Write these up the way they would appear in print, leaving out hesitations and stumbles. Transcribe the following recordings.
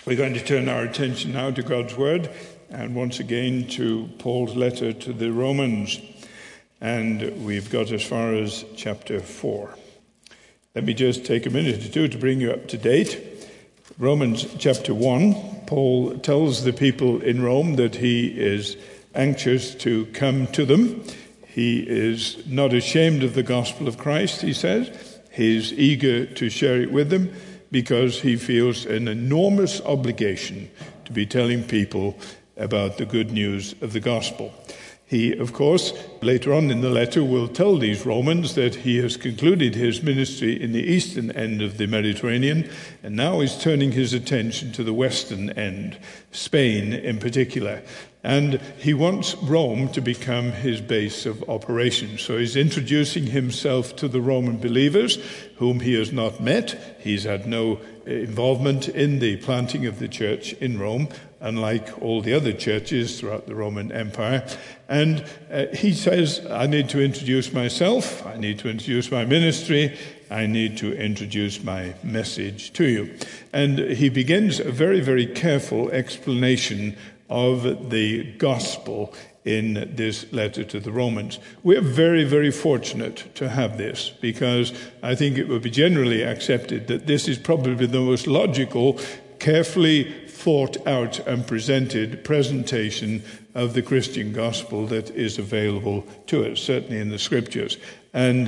We're going to turn our attention now to God's Word and once again to Paul's letter to the Romans. And we've got as far as chapter 4. Let me just take a minute or two to bring you up to date. Romans chapter 1, Paul tells the people in Rome that he is anxious to come to them. He is not ashamed of the gospel of Christ, he says. He's eager to share it with them, because he feels an enormous obligation to be telling people about the good news of the gospel. He, of course, later on in the letter will tell these Romans that he has concluded his ministry in the eastern end of the Mediterranean, and now is turning his attention to the western end, Spain in particular. And he wants Rome to become his base of operations. So he's introducing himself to the Roman believers, whom he has not met. He's had no involvement in the planting of the church in Rome, unlike all the other churches throughout the Roman Empire. And he says, I need to introduce myself, I need to introduce my ministry, I need to introduce my message to you. And he begins a very, very careful explanation of the gospel in this letter to the Romans. We're very, very fortunate to have this, because I think it would be generally accepted that this is probably the most logical, carefully thought out and presented presentation of the Christian gospel that is available to us, certainly in the scriptures. And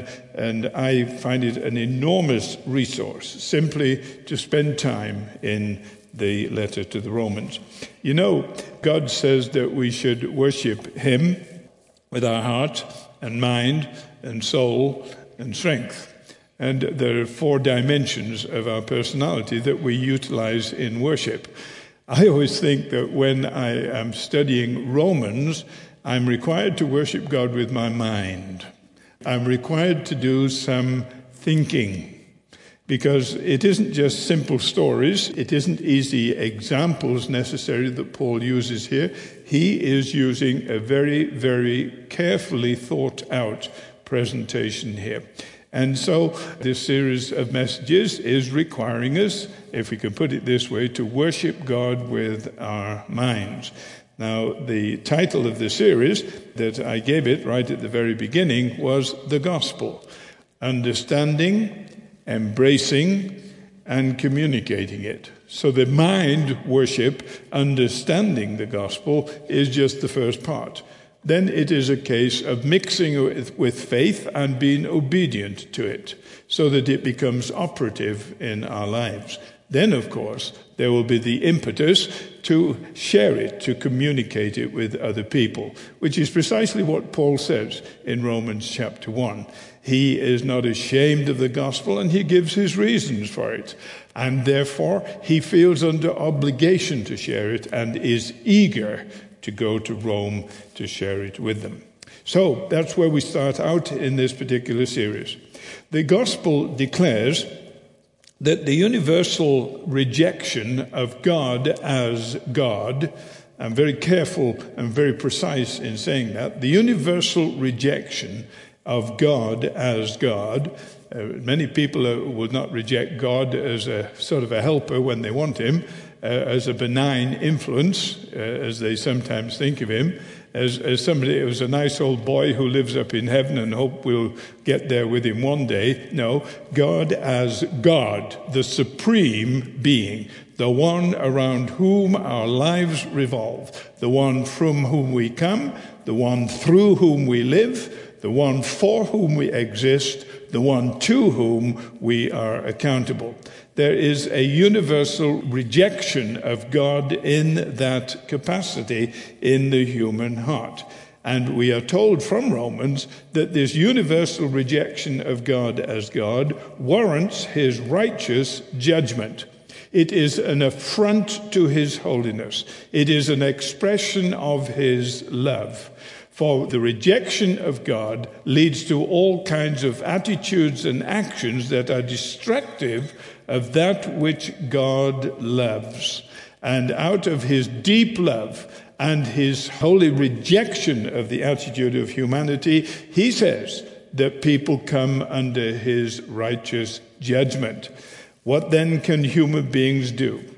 I find it an enormous resource simply to spend time in the letter to the Romans. You know, God says that we should worship him with our heart and mind and soul and strength. And there are 4 dimensions of our personality that we utilize in worship. I always think that when I am studying Romans, I'm required to worship God with my mind. I'm required to do some thinking, because it isn't just simple stories, it isn't easy examples necessarily that Paul uses here. He is using a very, very carefully thought out presentation here. And so this series of messages is requiring us, if we can put it this way, to worship God with our minds. Now, the title of the series that I gave it right at the very beginning was The Gospel: Understanding, Embracing, and Communicating it. So the mind worship, understanding the gospel, is just the first part. Then it is a case of mixing it with faith and being obedient to it, so that it becomes operative in our lives. Then, of course, there will be the impetus to share it, to communicate it with other people, which is precisely what Paul says in Romans chapter 1. He is not ashamed of the gospel, and he gives his reasons for it. And therefore, he feels under obligation to share it and is eager to go to Rome to share it with them. So that's where we start out in this particular series. The gospel declares that the universal rejection of God as God, I'm very careful and very precise in saying that, the universal rejection of God as God. Many people would not reject God as a sort of a helper when they want him, as a benign influence, as they sometimes think of him, as somebody who's a nice old boy who lives up in heaven and hope we'll get there with him one day. No, God as God, the supreme being, the one around whom our lives revolve, the one from whom we come, the one through whom we live, the one for whom we exist, the one to whom we are accountable. There is a universal rejection of God in that capacity in the human heart. And we are told from Romans that this universal rejection of God as God warrants his righteous judgment. It is an affront to his holiness. It is an expression of his love. For the rejection of God leads to all kinds of attitudes and actions that are destructive of that which God loves. And out of his deep love and his holy rejection of the attitude of humanity, he says that people come under his righteous judgment. What then can human beings do?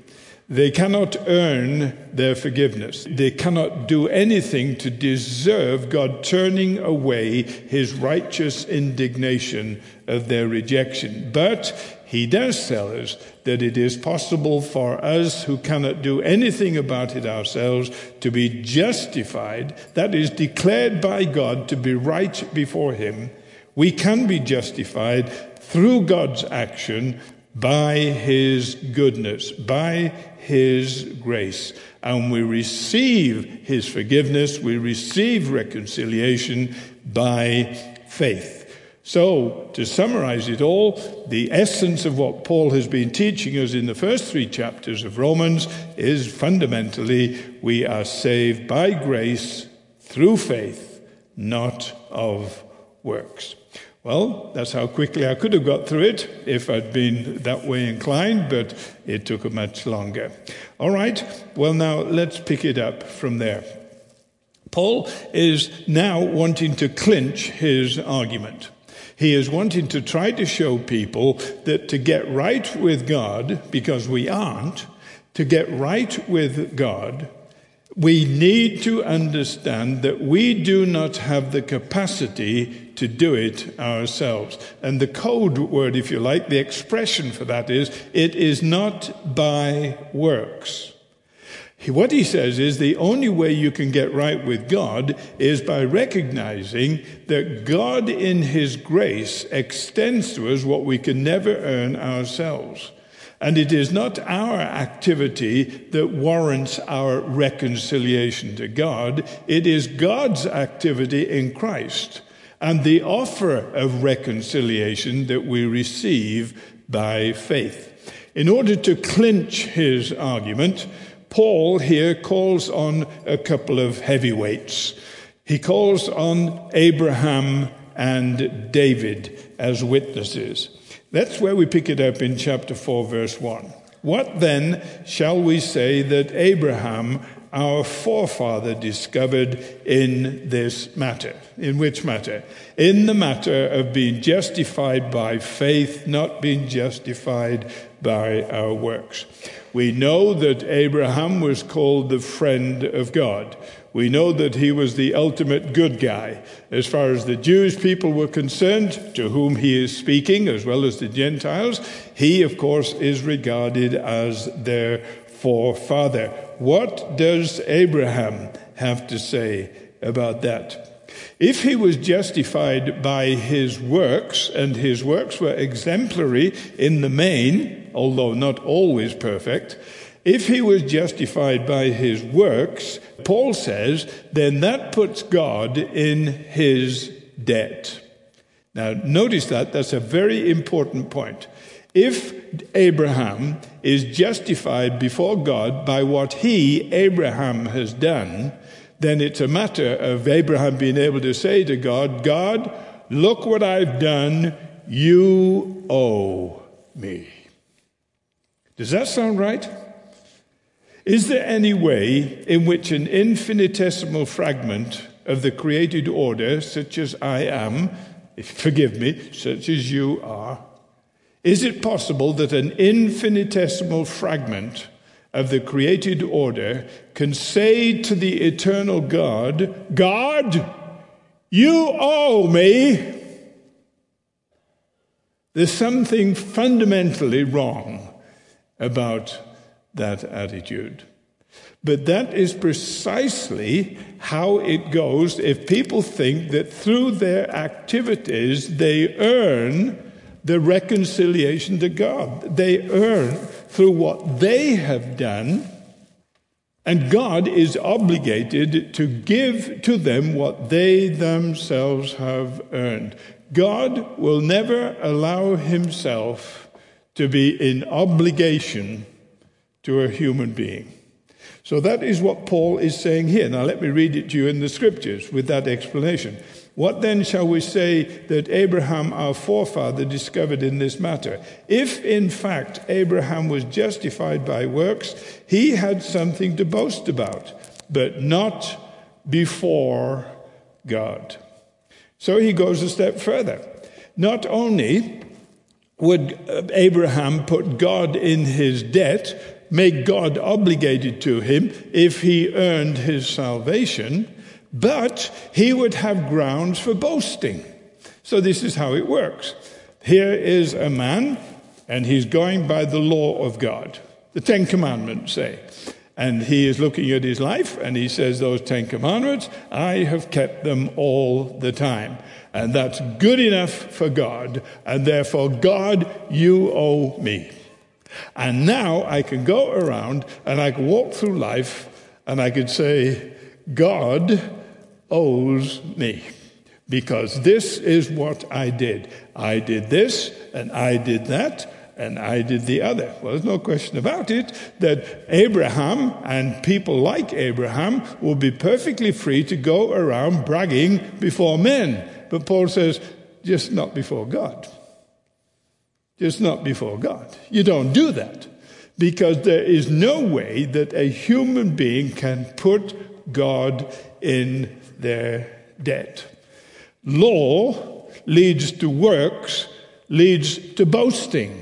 They cannot earn their forgiveness. They cannot do anything to deserve God turning away his righteous indignation of their rejection. But he does tell us that it is possible for us who cannot do anything about it ourselves to be justified, that is, declared by God to be right before him. We can be justified through God's action by his goodness, by his grace. And we receive his forgiveness, we receive reconciliation by faith. So, to summarize it all, the essence of what Paul has been teaching us in the first 3 chapters of Romans is fundamentally we are saved by grace through faith, not of works. Well, that's how quickly I could have got through it if I'd been that way inclined, but it took much longer. All right, well now let's pick it up from there. Paul is now wanting to clinch his argument. He is wanting to try to show people that to get right with God, because we aren't, to get right with God, we need to understand that we do not have the capacity to do it ourselves. And the code word, if you like, the expression for that is, it is not by works. What he says is the only way you can get right with God is by recognizing that God in his grace extends to us what we can never earn ourselves. And it is not our activity that warrants our reconciliation to God. It is God's activity in Christ and the offer of reconciliation that we receive by faith. In order to clinch his argument, Paul here calls on a couple of heavyweights. He calls on Abraham and David as witnesses. That's where we pick it up in chapter 4, verse 1. What then shall we say that Abraham, our forefather, discovered in this matter? In which matter? In the matter of being justified by faith, not being justified by our works. We know that Abraham was called the friend of God. We know that he was the ultimate good guy. As far as the Jewish people were concerned, to whom he is speaking, as well as the Gentiles, he, of course, is regarded as their forefather. What does Abraham have to say about that? If he was justified by his works, and his works were exemplary in the main, although not always perfect, if he was justified by his works, Paul says, then that puts God in his debt. Now, notice that's a very important point. If Abraham is justified before God by what he, Abraham, has done, then it's a matter of Abraham being able to say to God, God, look what I've done, you owe me. Does that sound right? Is there any way in which an infinitesimal fragment of the created order, such as I am, forgive me, such as you are, is it possible that an infinitesimal fragment of the created order can say to the eternal God, God, you owe me? There's something fundamentally wrong about that attitude. But that is precisely how it goes if people think that through their activities they earn the reconciliation to God. They earn through what they have done, and God is obligated to give to them what they themselves have earned. God will never allow himself to be in obligation to a human being. So that is what Paul is saying here. Now let me read it to you in the scriptures with that explanation. What then shall we say that Abraham, our forefather, discovered in this matter? If in fact Abraham was justified by works, he had something to boast about, but not before God. So he goes a step further. Not only would Abraham put God in his debt, make God obligated to him if he earned his salvation, but he would have grounds for boasting. So this is how it works. Here is a man, and he's going by the law of God. The Ten Commandments say. And he is looking at his life, and he says, those 10 Commandments, I have kept them all the time. And that's good enough for God. And therefore, God, you owe me. And now I can go around, and I can walk through life, and I could say, God owes me. Because this is what I did. I did this, and I did that, and I did the other. Well, there's no question about it that Abraham and people like Abraham will be perfectly free to go around bragging before men. But Paul says, just not before God. Just not before God. You don't do that. Because there is no way that a human being can put God in their debt. Law leads to works, leads to boasting.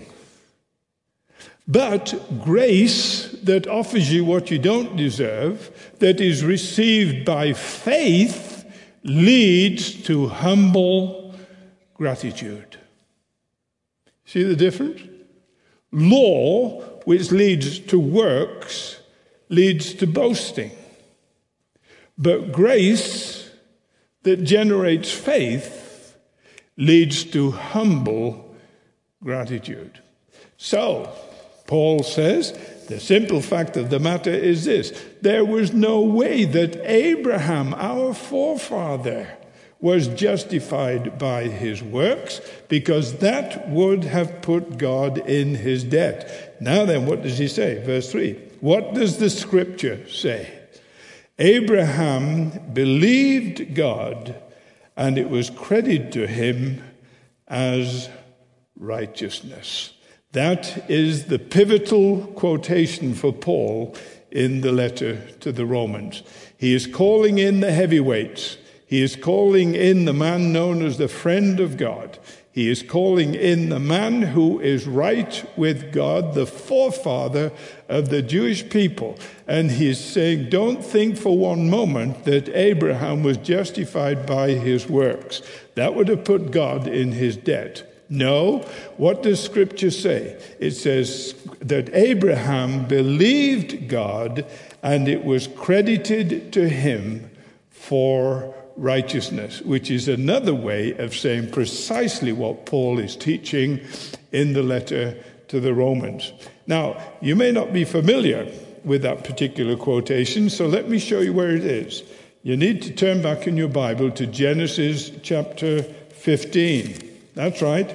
But grace that offers you what you don't deserve, that is received by faith, leads to humble gratitude. See the difference? Law, which leads to works, leads to boasting. But grace that generates faith leads to humble gratitude. So, Paul says, the simple fact of the matter is this. There was no way that Abraham, our forefather, was justified by his works, because that would have put God in his debt. Now then, what does he say? Verse 3. What does the scripture say? Abraham believed God, and it was credited to him as righteousness. That is the pivotal quotation for Paul in the letter to the Romans. He is calling in the heavyweights. He is calling in the man known as the friend of God. He is calling in the man who is right with God, the forefather of the Jewish people. And he is saying, don't think for one moment that Abraham was justified by his works. That would have put God in his debt. No, what does Scripture say? It says that Abraham believed God, and it was credited to him for righteousness, which is another way of saying precisely what Paul is teaching in the letter to the Romans. Now, you may not be familiar with that particular quotation, so let me show you where it is. You need to turn back in your Bible to Genesis chapter 15. That's right,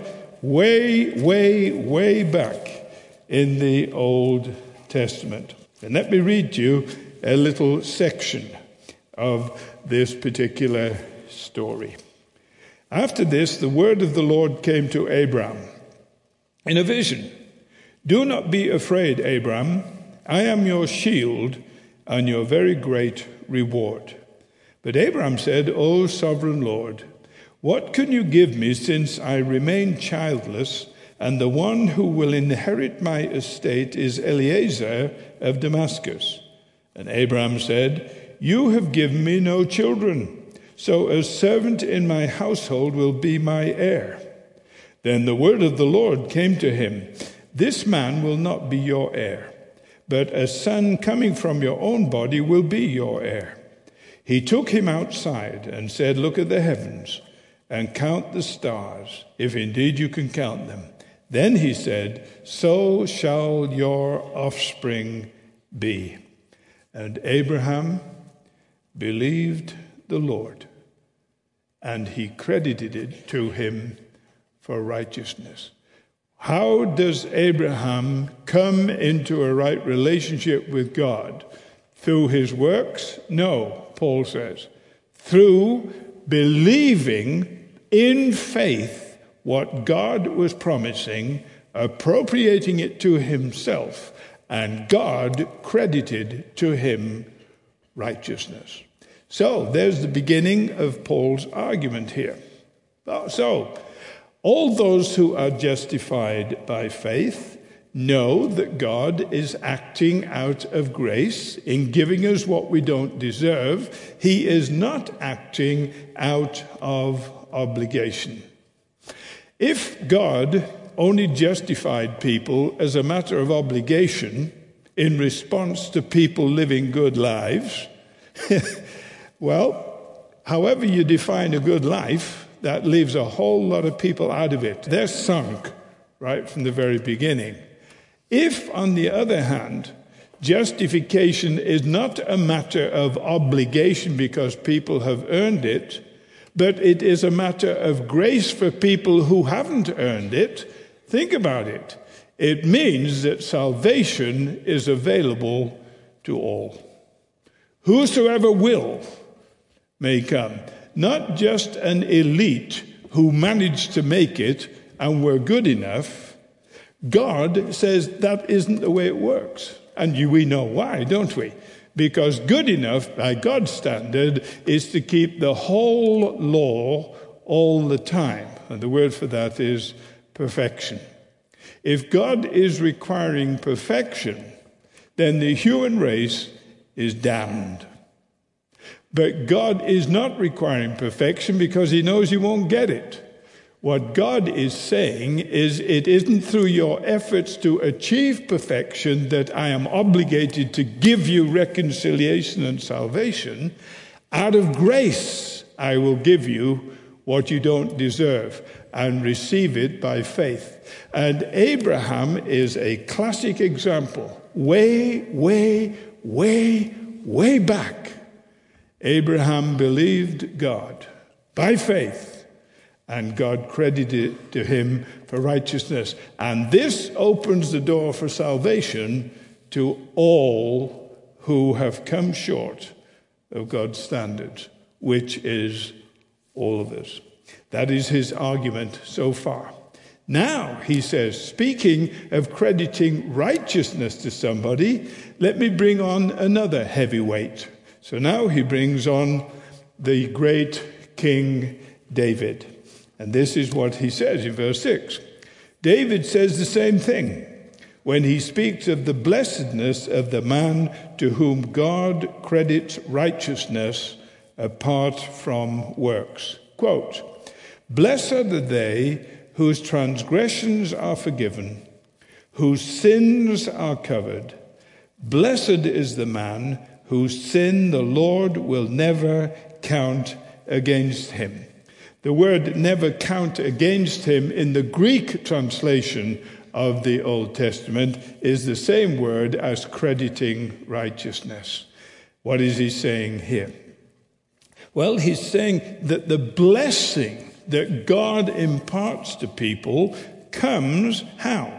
way back in the Old Testament. And let me read to you a little section of this particular story. After this, the word of the Lord came to Abram in a vision. Do not be afraid, Abram. I am your shield and your very great reward. But Abram said, O sovereign Lord, what can you give me since I remain childless, and the one who will inherit my estate is Eliezer of Damascus? And Abram said, You have given me no children, so a servant in my household will be my heir. Then the word of the Lord came to him, This man will not be your heir, but a son coming from your own body will be your heir. He took him outside and said, Look at the heavens, and count the stars, if indeed you can count them. Then he said, So shall your offspring be. And Abraham believed the Lord, and he credited it to him for righteousness. How does Abraham come into a right relationship with God? Through his works? No, Paul says. Through believing in faith what God was promising, appropriating it to himself, and God credited to him righteousness. So there's the beginning of Paul's argument here. So all those who are justified by faith know that God is acting out of grace in giving us what we don't deserve. He is not acting out of obligation. If God only justified people as a matter of obligation in response to people living good lives, well, however you define a good life, that leaves a whole lot of people out of it. They're sunk right from the very beginning. If, on the other hand, justification is not a matter of obligation because people have earned it, but it is a matter of grace for people who haven't earned it, think about it. It means that salvation is available to all. Whosoever will may come. Not just an elite who managed to make it and were good enough. God says that isn't the way it works. And we know why, don't we? Because good enough, by God's standard, is to keep the whole law all the time. And the word for that is perfection. If God is requiring perfection, then the human race is damned. But God is not requiring perfection because he knows you won't get it. What God is saying is it isn't through your efforts to achieve perfection that I am obligated to give you reconciliation and salvation. Out of grace, I will give you what you don't deserve and receive it by faith. And Abraham is a classic example. Way back, Abraham believed God by faith, and God credited it to him for righteousness. And this opens the door for salvation to all who have come short of God's standards, which is all of us. That is his argument so far. Now, he says, speaking of crediting righteousness to somebody, let me bring on another heavyweight. So now he brings on the great King David. And this is what he says in verse 6. David says the same thing when he speaks of the blessedness of the man to whom God credits righteousness apart from works. Quote, "Blessed are they whose transgressions are forgiven, whose sins are covered. Blessed is the man whose sin the Lord will never count against him." The word "never count against him" in the Greek translation of the Old Testament is the same word as crediting righteousness. What is he saying here? Well, he's saying that the blessing that God imparts to people comes how?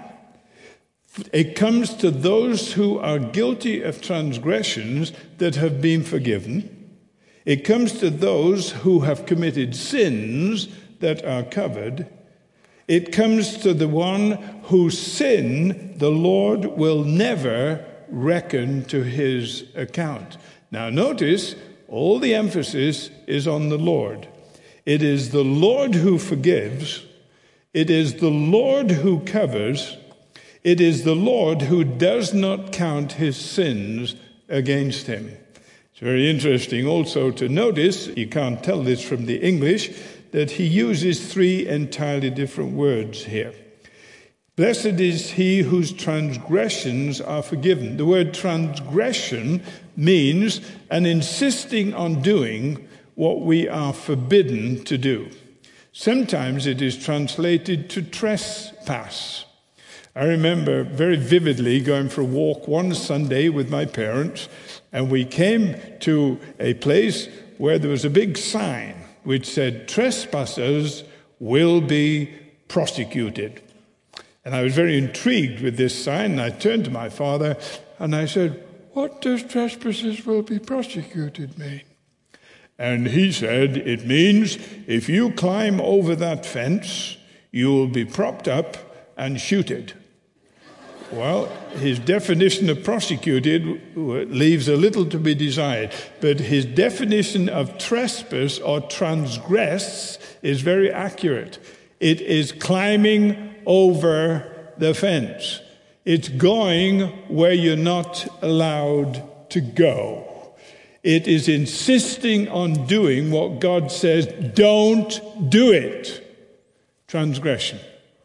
It comes to those who are guilty of transgressions that have been forgiven. It comes to those who have committed sins that are covered. It comes to the one whose sin the Lord will never reckon to his account. Now notice, all the emphasis is on the Lord. It is the Lord who forgives. It is the Lord who covers. It is the Lord who does not count his sins against him. It's very interesting also to notice, you can't tell this from the English, that he uses three entirely different words here. Blessed is he whose transgressions are forgiven. The word transgression means an insisting on doing what we are forbidden to do. Sometimes it is translated to trespass. I remember very vividly going for a walk one Sunday with my parents, and we came to a place where there was a big sign which said, "Trespassers will be prosecuted." And I was very intrigued with this sign, and I turned to my father and I said, "What does trespassers will be prosecuted mean?" And he said, "It means if you climb over that fence, you will be propped up and shooted." Well, his definition of prosecuted leaves a little to be desired, but his definition of trespass or transgress is very accurate. It is climbing over the fence. It's going where you're not allowed to go. It is insisting on doing what God says, don't do it. Transgression.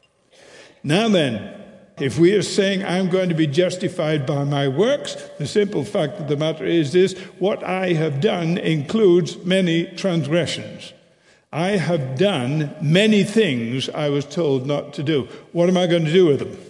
Now then, if we are saying I'm going to be justified by my works, the simple fact of the matter is this: what I have done includes many transgressions. I have done many things I was told not to do. What am I going to do with them?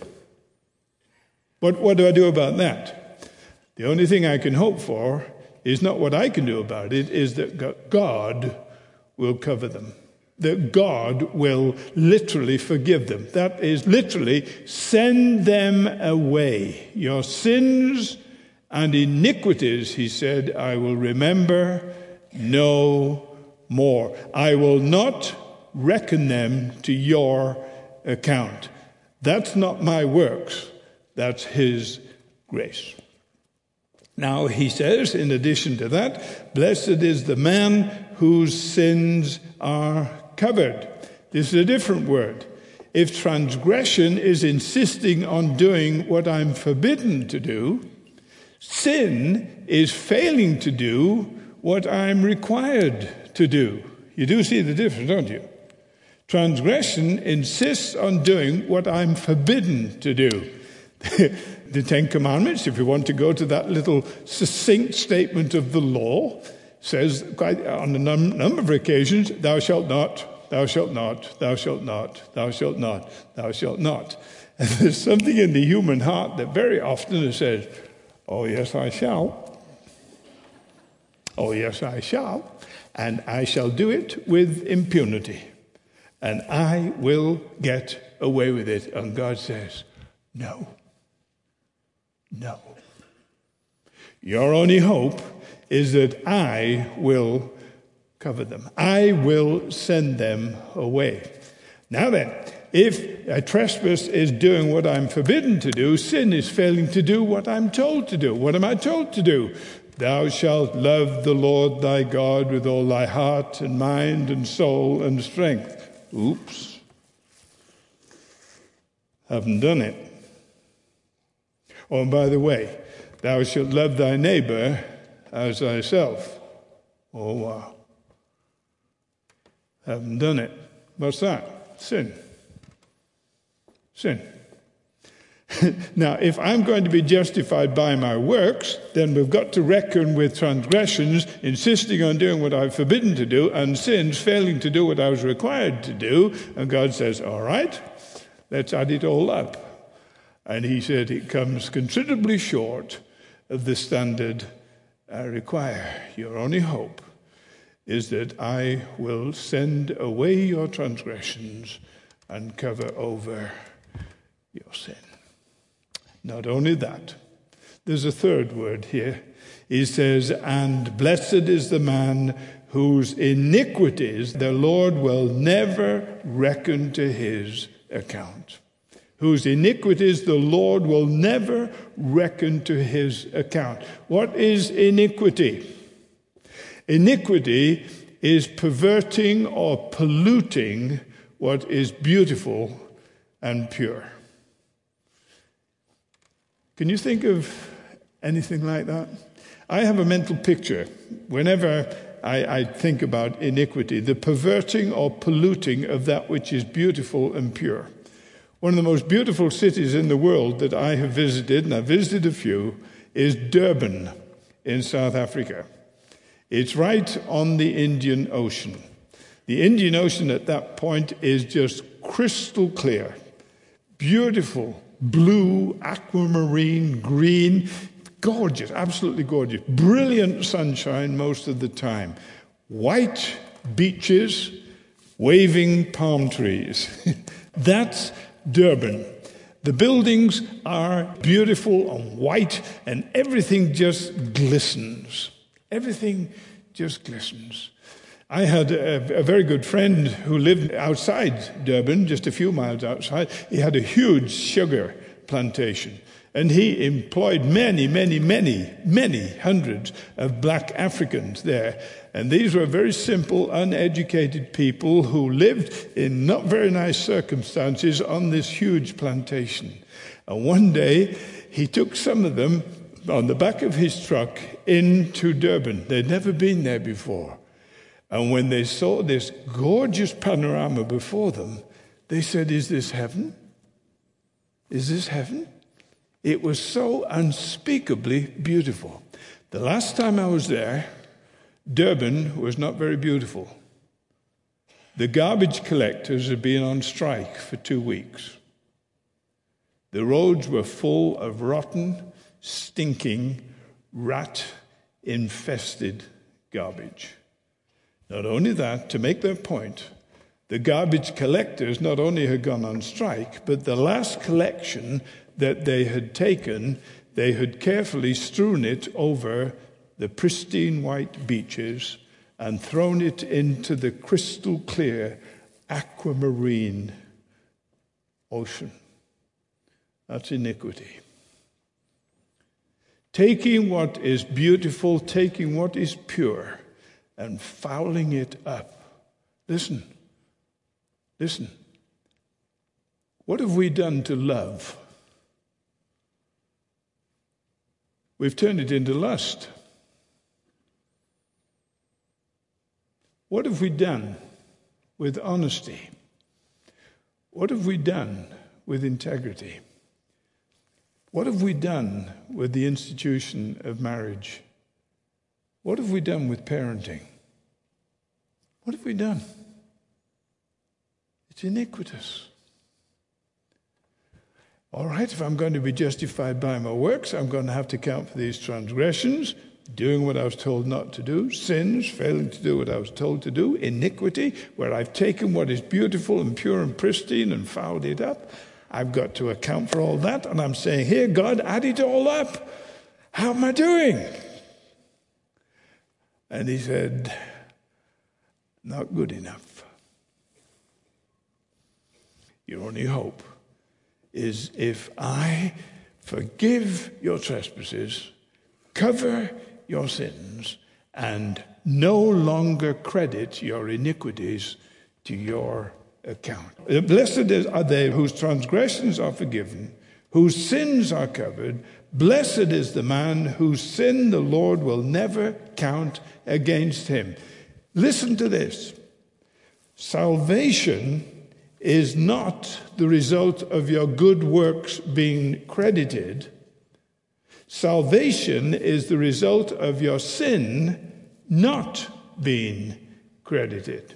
What do I do about that? The only thing I can hope for is not what I can do about it, is that God will cover them. That God will literally forgive them. That is literally send them away. Your sins and iniquities, he said, I will remember no more. I will not reckon them to your account. That's not my works. That's his grace. Now, he says, in addition to that, blessed is the man whose sins are covered. This is a different word. If transgression is insisting on doing what I'm forbidden to do, sin is failing to do what I'm required to do. You do see the difference, don't you? Transgression insists on doing what I'm forbidden to do. The Ten Commandments, if you want to go to that little succinct statement of the law, says quite on a number of occasions, thou shalt not, thou shalt not, thou shalt not, thou shalt not, thou shalt not. And there's something in the human heart that very often says, oh yes, I shall. Oh yes, I shall. And I shall do it with impunity. And I will get away with it. And God says, no. No. Your only hope is that I will cover them. I will send them away. Now then, if a trespass is doing what I'm forbidden to do, sin is failing to do what I'm told to do. What am I told to do? Thou shalt love the Lord thy God with all thy heart and mind and soul and strength. Oops. Haven't done it. Oh, and by the way, thou shalt love thy neighbor as thyself. Oh, wow. Haven't done it. What's that? Sin. Sin. Now, if I'm going to be justified by my works, then we've got to reckon with transgressions, insisting on doing what I'm forbidden to do, and sins, failing to do what I was required to do. And God says, all right, let's add it all up. And he said it comes considerably short of the standard I require. Your only hope is that I will send away your transgressions and cover over your sin. Not only that, there's a third word here. He says, and blessed is the man whose iniquities the Lord will never reckon to his account. Whose iniquities the Lord will never reckon to his account. What is iniquity? Iniquity is perverting or polluting what is beautiful and pure. Can you think of anything like that? I have a mental picture whenever I think about iniquity, the perverting or polluting of that which is beautiful and pure. One of the most beautiful cities in the world that I have visited, and I've visited a few, is Durban in South Africa. It's right on the Indian Ocean. The Indian Ocean at that point is just crystal clear. Beautiful, blue, aquamarine, green, gorgeous, absolutely gorgeous. Brilliant sunshine most of the time. White beaches, waving palm trees. That's Durban. The buildings are beautiful and white, and everything just glistens. Everything just glistens. I had a very good friend who lived outside Durban, just a few miles outside. He had a huge sugar plantation, and he employed many hundreds of black Africans there. And these were very simple, uneducated people who lived in not very nice circumstances on this huge plantation. And one day, he took some of them on the back of his truck into Durban. They'd never been there before. And when they saw this gorgeous panorama before them, they said, "Is this heaven? Is this heaven?" It was so unspeakably beautiful. The last time I was there, Durban was not very beautiful. The garbage collectors had been on strike for 2 weeks. The roads were full of rotten, stinking, rat-infested garbage. Not only that, to make their point, the garbage collectors not only had gone on strike, but the last collection that they had taken, they had carefully strewn it over the pristine white beaches and thrown it into the crystal clear aquamarine ocean. That's iniquity. Taking what is beautiful, taking what is pure, and fouling it up. Listen. What have we done to love? We've turned it into lust. What have we done with honesty? What have we done with integrity? What have we done with the institution of marriage? What have we done with parenting? What have we done? It's iniquitous. All right, if I'm going to be justified by my works, I'm going to have to account for these transgressions, doing what I was told not to do, sins, failing to do what I was told to do, iniquity, where I've taken what is beautiful and pure and pristine and fouled it up. I've got to account for all that, and I'm saying, here, God, add it all up. How am I doing? And he said, not good enough. Your only hope is if I forgive your trespasses, cover your sins, and no longer credit your iniquities to your account. Blessed are they whose transgressions are forgiven, whose sins are covered. Blessed is the man whose sin the Lord will never count against him. Listen to this. Salvation is not the result of your good works being credited. Salvation is the result of your sin not being credited.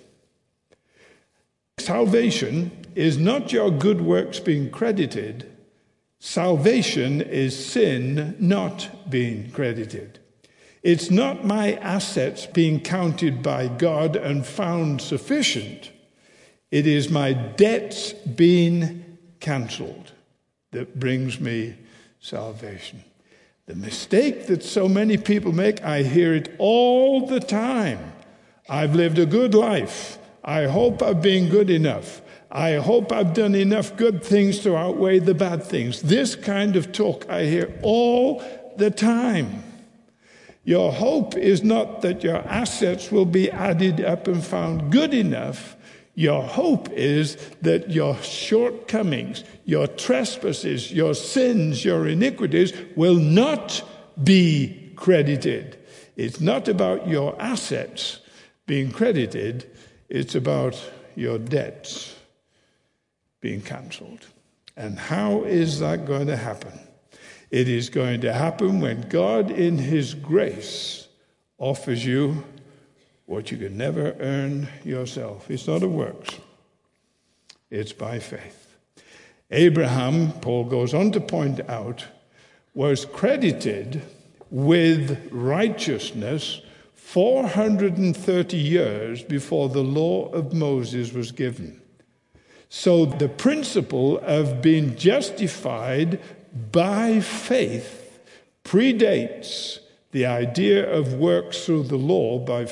Salvation is not your good works being credited. Salvation is sin not being credited. It's not my assets being counted by God and found sufficient. It is my debts being cancelled that brings me salvation. The mistake that so many people make, I hear it all the time. I've lived a good life. I hope I've been good enough. I hope I've done enough good things to outweigh the bad things. This kind of talk I hear all the time. Your hope is not that your assets will be added up and found good enough. Your hope is that your shortcomings, your trespasses, your sins, your iniquities will not be credited. It's not about your assets being credited. It's about your debts being cancelled. And how is that going to happen? It is going to happen when God, in his grace, offers you what you could never earn yourself. It's not of works. It's by faith. Abraham, Paul goes on to point out, was credited with righteousness 430 years before the law of Moses was given. So the principle of being justified by faith predates the idea of works through the law by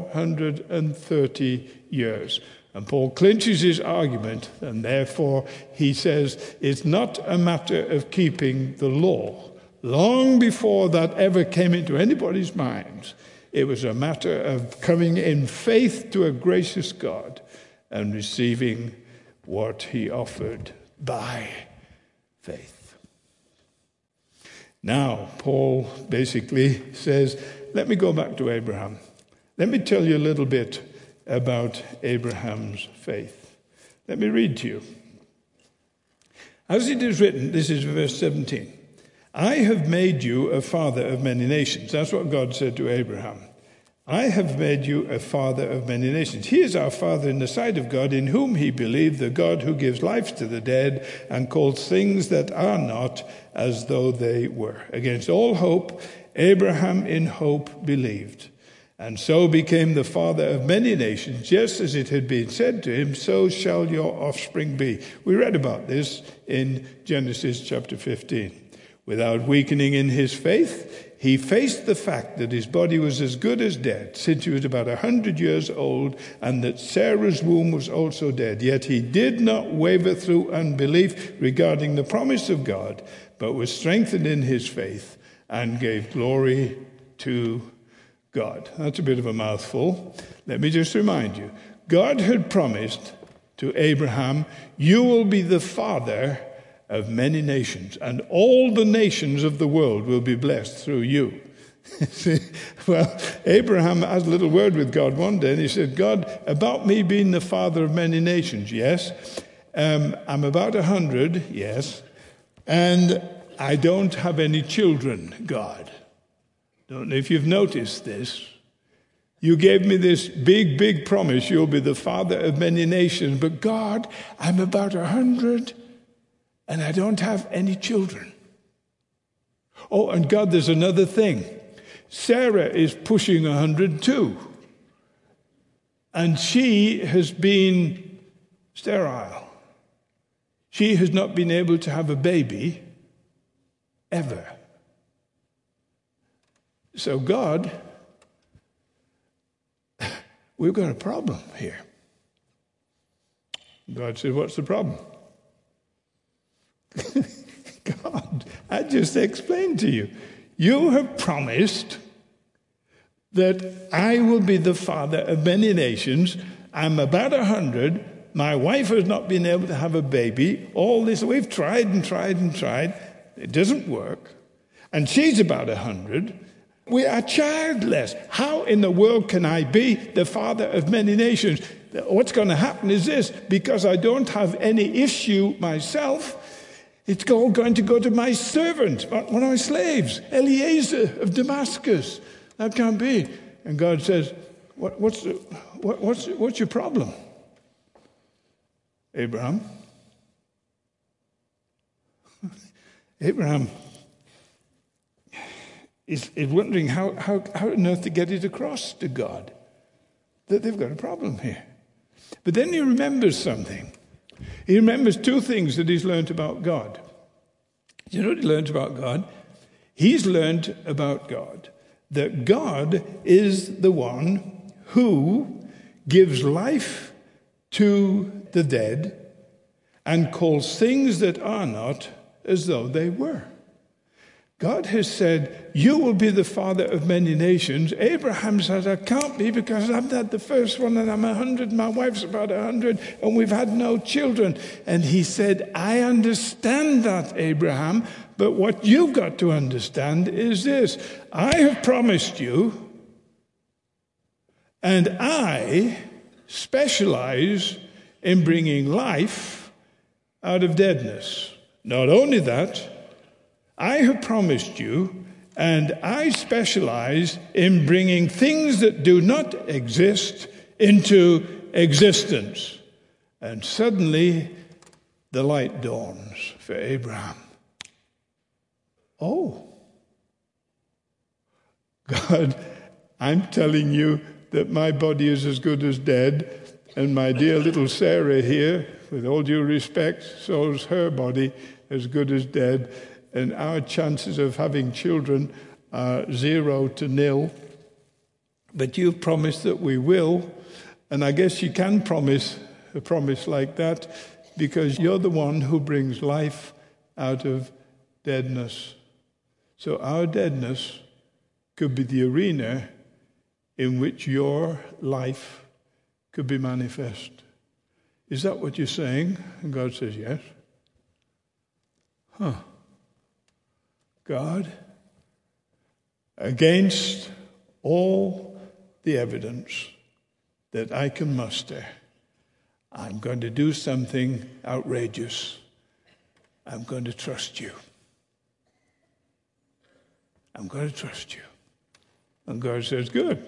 430 years. And Paul clinches his argument, and therefore he says it's not a matter of keeping the law. Long before that ever came into anybody's minds, it was a matter of coming in faith to a gracious God and receiving what he offered by faith. Now, Paul basically says, let me go back to Abraham. Let me tell you a little bit about Abraham's faith. Let me read to you. As it is written, this is verse 17, I have made you a father of many nations. That's what God said to Abraham. I have made you a father of many nations. He is our father in the sight of God, in whom he believed, the God who gives life to the dead and calls things that are not as though they were. Against all hope, Abraham in hope believed, and so became the father of many nations, just as it had been said to him, so shall your offspring be. We read about this in Genesis chapter 15. Without weakening in his faith, he faced the fact that his body was as good as dead, since he was about 100 years old, and that Sarah's womb was also dead. Yet he did not waver through unbelief regarding the promise of God, but was strengthened in his faith and gave glory to God. That's a bit of a mouthful. Let me just remind you. God had promised to Abraham, you will be the father of many nations, and all the nations of the world will be blessed through you. See, well, Abraham had a little word with God one day, and he said, God, about me being the father of many nations, yes. I'm about 100, yes. And I don't have any children, God. Don't know if you've noticed this. You gave me this big, big promise, you'll be the father of many nations, but God, I'm about 100, and I don't have any children. Oh, and God, there's another thing. Sarah is pushing 100 too. And she has been sterile. She has not been able to have a baby ever. So God, we've got a problem here. God said, what's the problem? God, I just explained to you. You have promised that I will be the father of many nations. I'm about 100. My wife has not been able to have a baby. All this, we've tried and tried and tried. It doesn't work. And she's about 100. We are childless. How in the world can I be the father of many nations? What's going to happen is this, because I don't have any issue myself, it's all going to go to my servant, one of my slaves, Eliezer of Damascus. That can't be. And God says, what's your problem, Abraham? Abraham is wondering how on earth to get it across to God that they've got a problem here. But then he remembers something. He remembers two things that he's learned about God. You know what he learned about God? He's learned about God that God is the one who gives life to the dead and calls things that are not as though they were. God has said, you will be the father of many nations. Abraham says, I can't be because I've had the first one and I'm 100, my wife's about 100, and we've had no children. And he said, I understand that, Abraham, but what you've got to understand is this. I have promised you, and I specialize in bringing life out of deadness. Not only that, I have promised you, and I specialize in bringing things that do not exist into existence. And suddenly, the light dawns for Abraham. Oh, God, I'm telling you that my body is as good as dead, and my dear little Sarah here, with all due respect, so is her body as good as dead. And our chances of having children are 0 to 0. But you've promised that we will. And I guess you can promise a promise like that because you're the one who brings life out of deadness. So our deadness could be the arena in which your life could be manifest. Is that what you're saying? And God says, yes. God, against all the evidence that I can muster, I'm going to do something outrageous. I'm going to trust you. I'm going to trust you. And God says, good.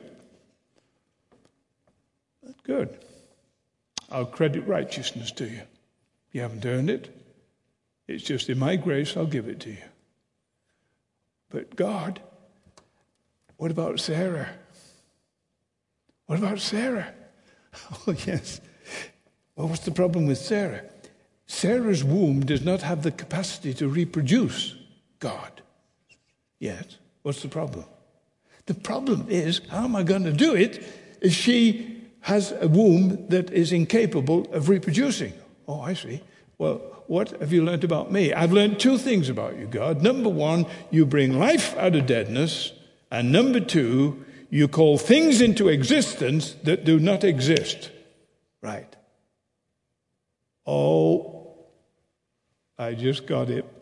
Good. I'll credit righteousness to you. You haven't earned it. It's just in my grace, I'll give it to you. But God, what about Sarah? What about Sarah? Oh, yes. Well, what's the problem with Sarah? Sarah's womb does not have the capacity to reproduce God yet. What's the problem? The problem is, how am I going to do it if she has a womb that is incapable of reproducing? Oh, I see. Well, what have you learned about me? I've learned two things about you, God. Number one, you bring life out of deadness. And number two, you call things into existence that do not exist. Right. Oh, I just got it.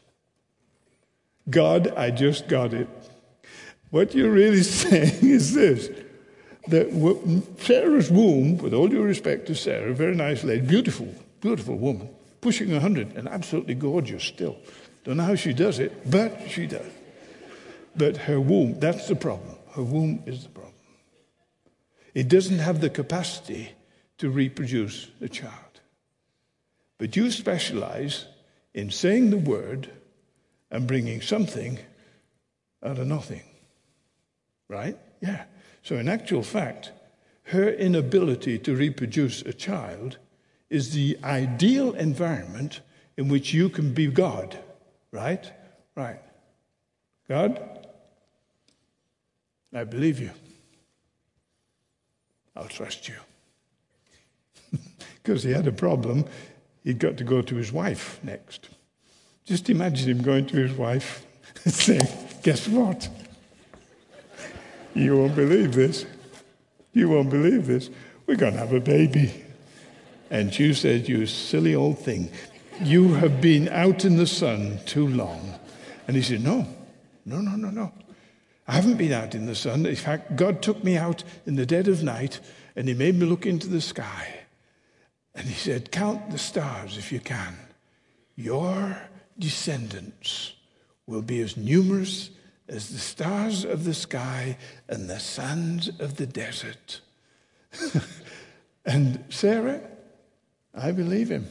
God, I just got it. What you're really saying is this, that Sarah's womb, with all due respect to Sarah, very nice lady, beautiful, beautiful woman, pushing 100 and absolutely gorgeous still. Don't know how she does it, but she does. But her womb, that's the problem. Her womb is the problem. It doesn't have the capacity to reproduce a child. But you specialize in saying the word and bringing something out of nothing. Right? Yeah. So in actual fact, her inability to reproduce a child is the ideal environment in which you can be God. Right? Right. God, I believe you. I'll trust you. Because he had a problem. He'd got to go to his wife next. Just imagine him going to his wife and saying, guess what? You won't believe this. You won't believe this. We're going to have a baby. And she said, you silly old thing. You have been out in the sun too long. And he said, no. I haven't been out in the sun. In fact, God took me out in the dead of night and he made me look into the sky. And he said, count the stars if you can. Your descendants will be as numerous as the stars of the sky and the sands of the desert. And Sarah, I believe him.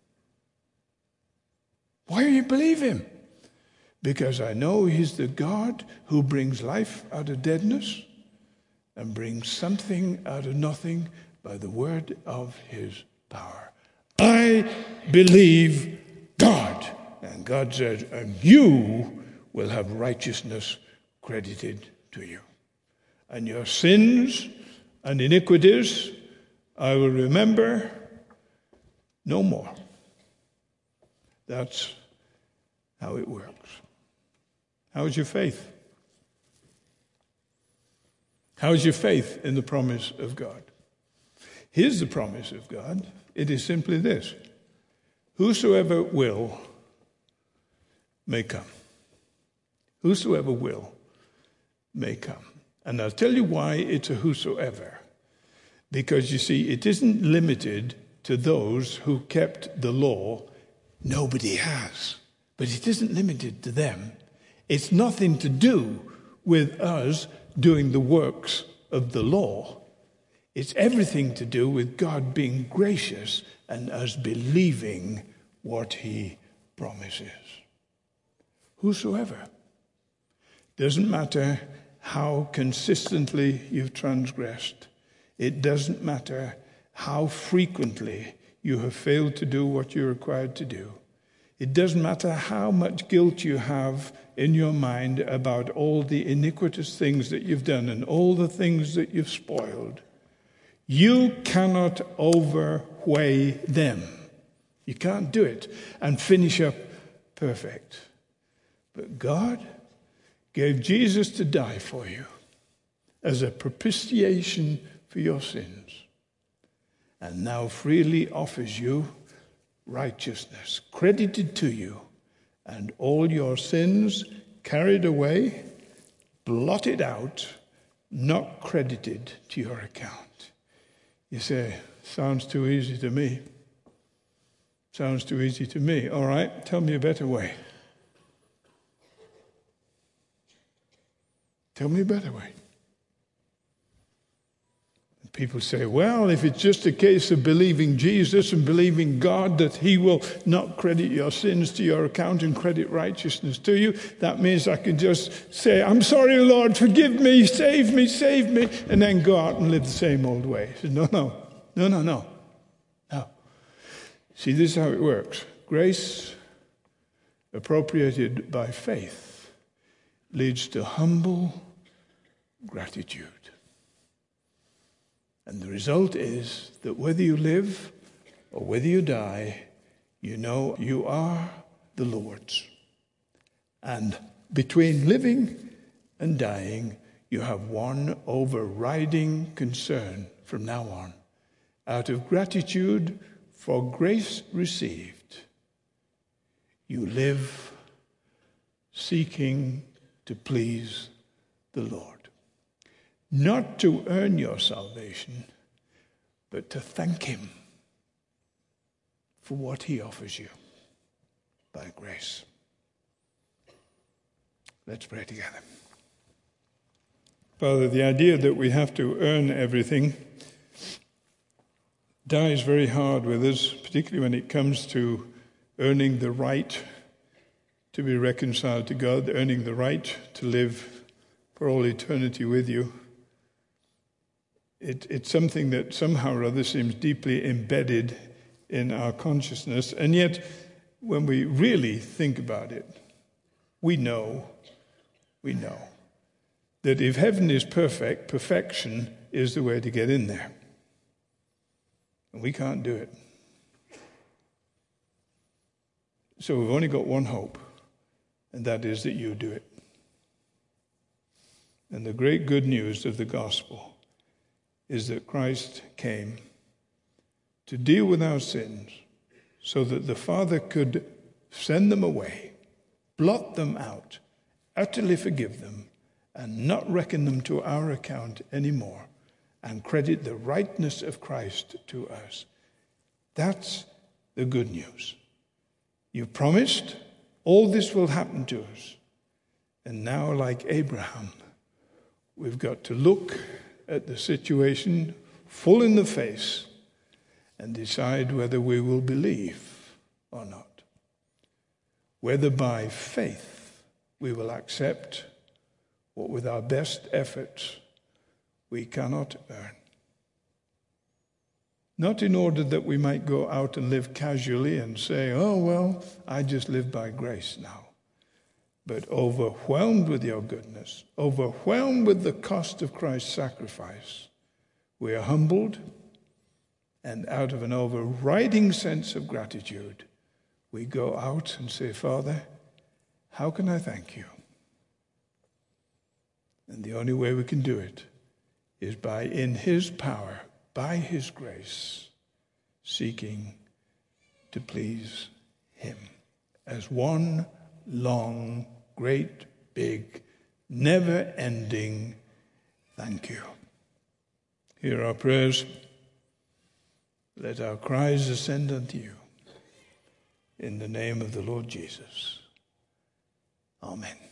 Why do you believe him? Because I know he's the God who brings life out of deadness and brings something out of nothing by the word of his power. I believe God. And God said, and you will have righteousness credited to you. And your sins and iniquities I will remember no more. That's how it works. How's your faith? How's your faith in the promise of God? Here's the promise of God. It is simply this. Whosoever will may come. Whosoever will may come. And I'll tell you why it's a whosoever. Because you see, it isn't limited to those who kept the law. Nobody has. But it isn't limited to them. It's nothing to do with us doing the works of the law. It's everything to do with God being gracious and us believing what he promises. Whosoever. Doesn't matter how consistently you've transgressed. It doesn't matter how frequently you have failed to do what you're required to do. It doesn't matter how much guilt you have in your mind about all the iniquitous things that you've done and all the things that you've spoiled. You cannot overweigh them. You can't do it and finish up perfect. But God gave Jesus to die for you as a propitiation for your sins, and now freely offers you righteousness credited to you, and all your sins carried away, blotted out, not credited to your account. You say, sounds too easy to me. Sounds too easy to me. All right, tell me a better way. Tell me a better way. And people say, well, if it's just a case of believing Jesus and believing God that he will not credit your sins to your account and credit righteousness to you, that means I can just say, I'm sorry, Lord, forgive me, save me, and then go out and live the same old way. He says, no. See, this is how it works. Grace, appropriated by faith, leads to humble gratitude. And the result is that whether you live or whether you die, you know you are the Lord's. And between living and dying, you have one overriding concern from now on. Out of gratitude for grace received, you live seeking to please the Lord. Not to earn your salvation, but to thank him for what he offers you by grace. Let's pray together. Father, the idea that we have to earn everything dies very hard with us, particularly when it comes to earning the right to be reconciled to God, earning the right to live for all eternity with you. It's something that somehow or other seems deeply embedded in our consciousness, and yet when we really think about it, we know that if heaven is perfect, perfection is the way to get in there. And we can't do it. So we've only got one hope, and that is that you do it. And the great good news of the gospel is that Christ came to deal with our sins so that the Father could send them away, blot them out, utterly forgive them, and not reckon them to our account anymore, and credit the rightness of Christ to us. That's the good news. You promised all this will happen to us. And now, like Abraham, we've got to look at the situation full in the face and decide whether we will believe or not. Whether by faith we will accept what with our best efforts we cannot earn. Not in order that we might go out and live casually and say, oh, well, I just live by grace now. But overwhelmed with your goodness, overwhelmed with the cost of Christ's sacrifice, we are humbled, and out of an overriding sense of gratitude, we go out and say, Father, how can I thank you? And the only way we can do it is by, in his power, by his grace, seeking to please him as one long, great, big, never-ending thank you. Hear our prayers. Let our cries ascend unto you. In the name of the Lord Jesus. Amen.